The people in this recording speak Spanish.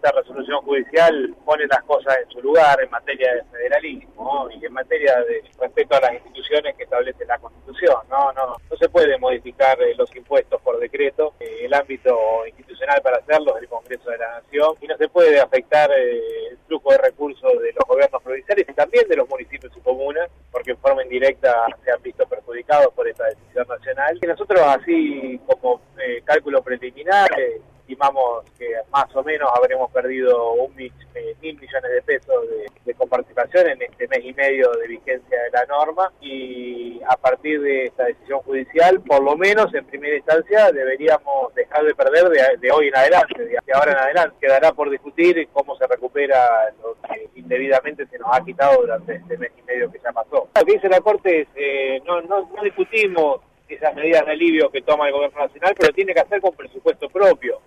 esta resolución judicial pone las cosas en su lugar en materia de federalismo, ¿no? Y en materia de respeto a las instituciones que establece la Constitución. No se puede modificar los impuestos por decreto. El ámbito institucional para hacerlo es el Congreso de la Nación, y no se puede afectar el flujo de recursos de los gobiernos provinciales y también de los municipios y comunas, porque en forma indirecta se han visto perjudicados por esta decisión nacional. Y nosotros, así como cálculo preliminar, estimamos que más o menos habremos perdido 1.000 millones de pesos de coparticipación en este mes y medio de vigencia de la norma, y a partir de esta decisión judicial, por lo menos en primera instancia, deberíamos dejar de perder de hoy en adelante, de ahora en adelante. Quedará por discutir cómo se recupera lo que indebidamente se nos ha quitado durante este mes y medio que ya pasó. Lo que dice la Corte es, no discutimos esas medidas de alivio que toma el gobierno nacional, pero tiene que hacer con presupuesto propio.